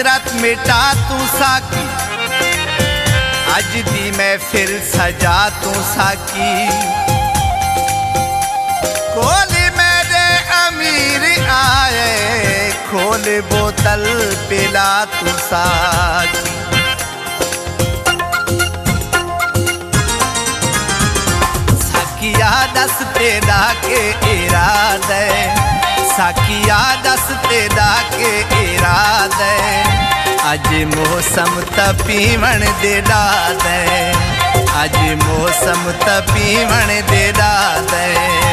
हसरत मिटा तू साकी, अज दी मैं फिर सजा तू साकी। कोल मेरे अमीर आए, खोल बोतल पिला तू साकी। साकिया दस तेरा के इरादे, साकिया दस तेरा के इरादे, अज मौसम त पीवण दे दादे, अज मौसम त पीवण दे दादे।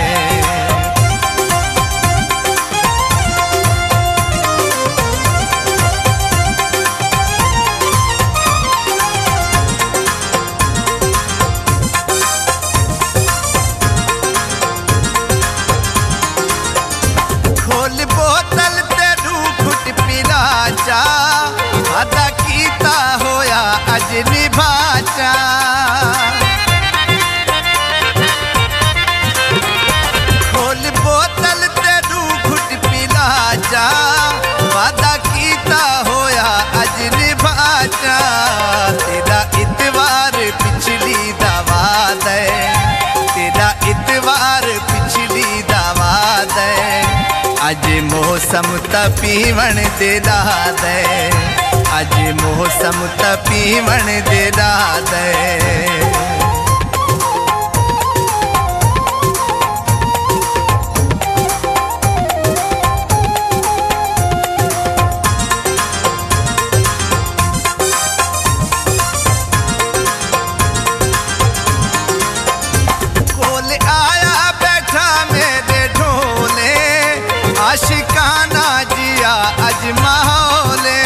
खोल बोतल ते घुट पिला चा, वादा कीता होया अज निभाचा। खोल बोतल ते घुट पिला चा, वादा कीता होया अज निभाचा। तेरा इतवार पिछली दवा दे, तेरा इतवार पिछली दवा दे, अज मौसम त पीवण दे दादे, अज मौसम त पीवण दे दादे। कोल आया बैठा मेरे ढोले, आशिकाना जिया अज माहौले।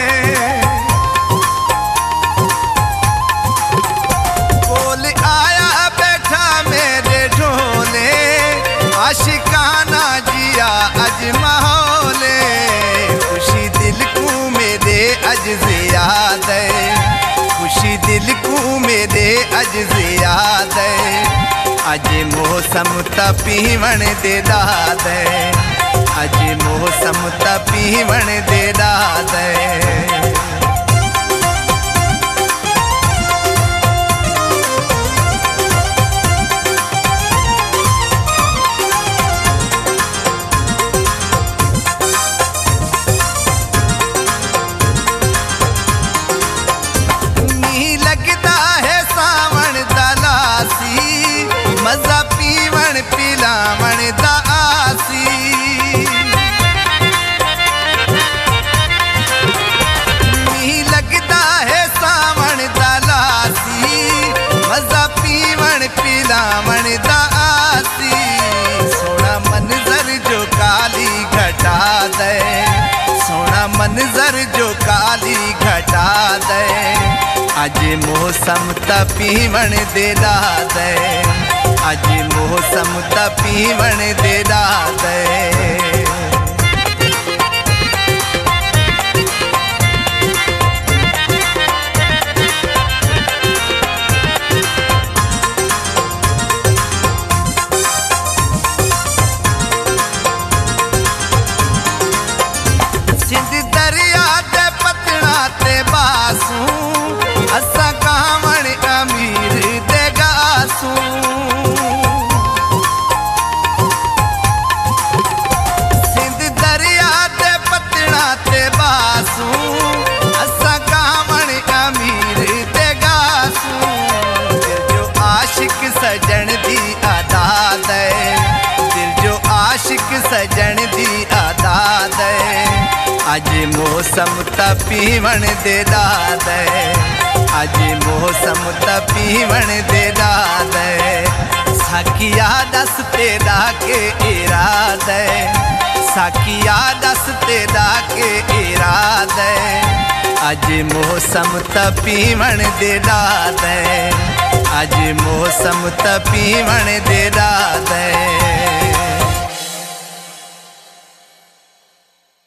कोल आया बैठा मेरे ढोले, आशिकाना जिया अज माहौले। खुशी दिल को मेरे अज ज़ियादे, खुशी दिल को मेरे अज ज़ियादे, अज मौसम त पीवण दे दादे, अज मौसम त पीवण दे दादे। नी लगदा है सावण दलासी, मजा पीवण पिलावण दा आसी। नी लगदा है सावण दलासी, मजा पीवण पिलावण दा आसी। सोना मंजर जो काली घटा दे, सोना मंजर जो काली घटा दे, अज मौसम त पीवण दे दादे, अज मौसम त पीवण दे दादे। सिंध दरिया ते पतड़ा ते बासू, असा कावण अमीर दे गासू। सिंध दरिया ते पतड़ा ते बासू, असा कावण अमीर दे गासू। दिल जो आशिक सजन दी अदा दे, दिल जो आशिक सजन दी अदा दे, अज मौसम त पीवण दे दादे, अज मौसम त पीवण दे दादे। साकिया दस तेरा के इरादे, साकिया दस तेरा के इरादे, अज मौसम त पीवण दे दादे, अज मौसम त पीवण दे दादे।